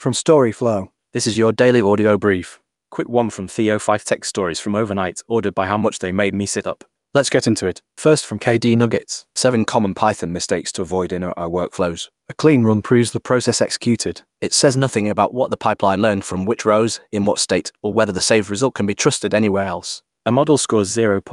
from Storyflow. This is your daily audio brief. Quick one from Theo, 5 tech stories from overnight, ordered by how much they made me sit up. Let's get into it. First from KD Nuggets, 7 common Python mistakes to avoid in our workflows. A clean run proves the process executed. It says nothing about what the pipeline learned from which rows, in what state, or whether the saved result can be trusted anywhere else. A model scores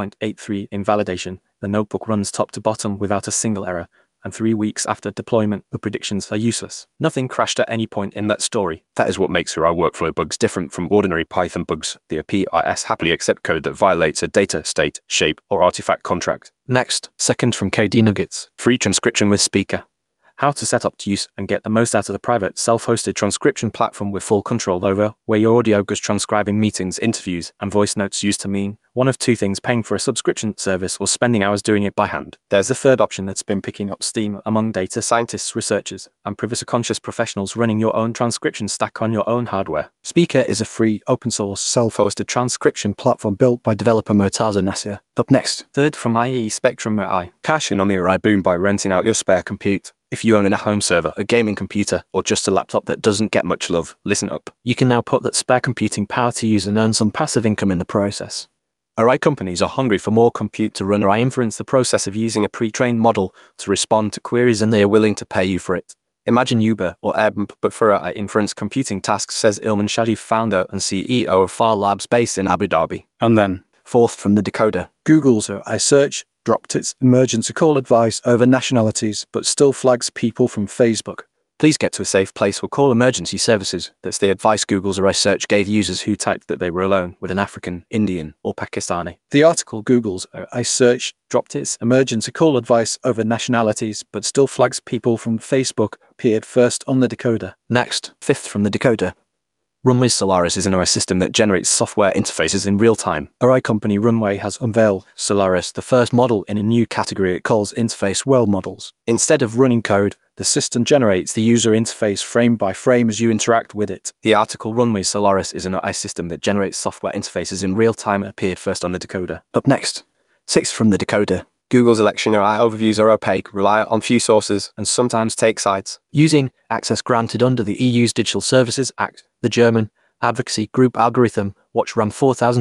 0.83 in validation. The notebook runs top to bottom without a single error, and 3 weeks after deployment, the predictions are useless. Nothing crashed at any point in that story. That is what makes our workflow bugs different from ordinary Python bugs. The APIs happily accept code that violates a data, state, shape, or artifact contract. Next, second from KD Nuggets, free transcription with Speaker. How to set up to use and get the most out of the private, self-hosted transcription platform with full control over where your audio goes transcribing meetings, interviews, and voice notes used to mean one of two things: paying for a subscription service or spending hours doing it by hand. There's a third option that's been picking up steam among data scientists, researchers, and privacy-conscious professionals: running your own transcription stack on your own hardware. Speaker is a free, open-source, self-hosted transcription platform built by developer Murtaza Nasir. Up next, third from IE Spectrum AI. Cash in on the AI boom by renting out your spare compute. If you own a home server, a gaming computer, or just a laptop that doesn't get much love, listen up. You can now put that spare computing power to use and earn some passive income in the process. AI companies are hungry for more compute to run AI inference, the process of using a pre-trained model to respond to queries, and they are willing to pay you for it. Imagine Uber or Airbnb, but for AI inference computing tasks, says Ilman Shadi, founder and CEO of Far Labs based in Abu Dhabi. And then, fourth from the Decoder, Google's AI search dropped its emergency call advice over nationalities, but still flags people from Facebook. Please get to a safe place or call emergency services. That's the advice Google's AI search gave users who typed that they were alone with an African, Indian, or Pakistani. The article, Google's AI search dropped its emergency call advice over nationalities, but still flags people from Facebook, appeared first on the Decoder. Next, fifth from the Decoder, Runway Solaris is an AI system that generates software interfaces in real time. AI company Runway has unveiled Solaris, the first model in a new category it calls interface world models. Instead of running code, the system generates the user interface frame by frame as you interact with it. The article Runway Solaris is an AI system that generates software interfaces in real time appeared first on the Decoder. Up next, sixth from the Decoder, Google's election AI overviews are opaque, rely on few sources, and sometimes take sides. Using access granted under the EU's Digital Services Act, the German advocacy group Algorithm Watch ran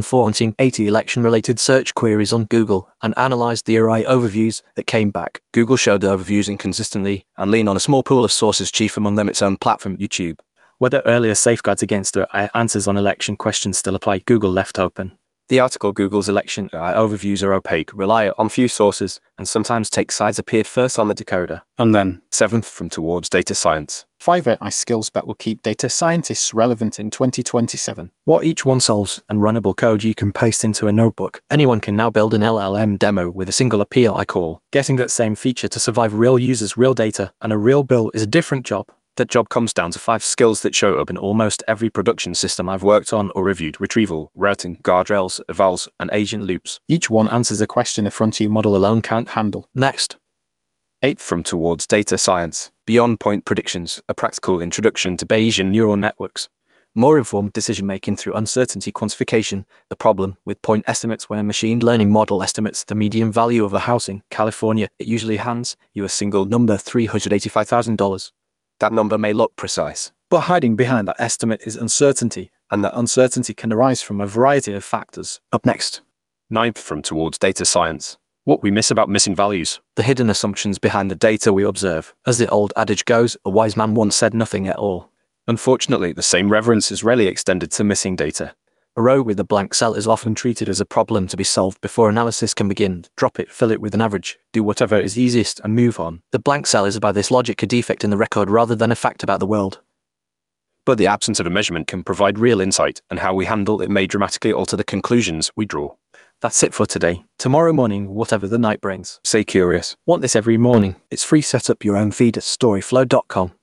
4,480 election-related search queries on Google and analyzed the AI overviews that came back. Google showed the overviews inconsistently and leaned on a small pool of sources, chief among them its own platform, YouTube. Whether earlier safeguards against AI answers on election questions still apply, Google left open. The article Google's election AI overviews are opaque, rely on few sources, and sometimes take sides appeared first on the Decoder. And then, seventh from Towards Data Science. 5 AI skills that will keep data scientists relevant in 2027. What each one solves, and runnable code you can paste into a notebook. Anyone can now build an LLM demo with a single API call. Getting that same feature to survive real users, real data, and a real bill is a different job. That job comes down to 5 skills that show up in almost every production system I've worked on or reviewed: retrieval, routing, guardrails, evals, and agent loops. Each one answers a question a frontier model alone can't handle. Next, eighth from Towards Data Science, Beyond Point Predictions, a practical introduction to Bayesian neural networks. More informed decision-making through uncertainty quantification. The problem with point estimates: when a machine learning model estimates the median value of a house in California, it usually hands you a single number, $385,000. That number may look precise, but hiding behind that estimate is uncertainty, and that uncertainty can arise from a variety of factors. Up next, ninth from Towards Data Science, What we miss about missing values. The hidden assumptions behind the data we observe. As the old adage goes, a wise man once said nothing at all. Unfortunately, the same reverence is rarely extended to missing data. A row with a blank cell is often treated as a problem to be solved before analysis can begin. Drop it, fill it with an average, do whatever is easiest, and move on. The blank cell is by this logic a defect in the record rather than a fact about the world. But the absence of a measurement can provide real insight, and how we handle it may dramatically alter the conclusions we draw. That's it for today. Tomorrow morning, whatever the night brings, stay curious. Want this every morning? It's free. Set up your own feed at storyflow.com.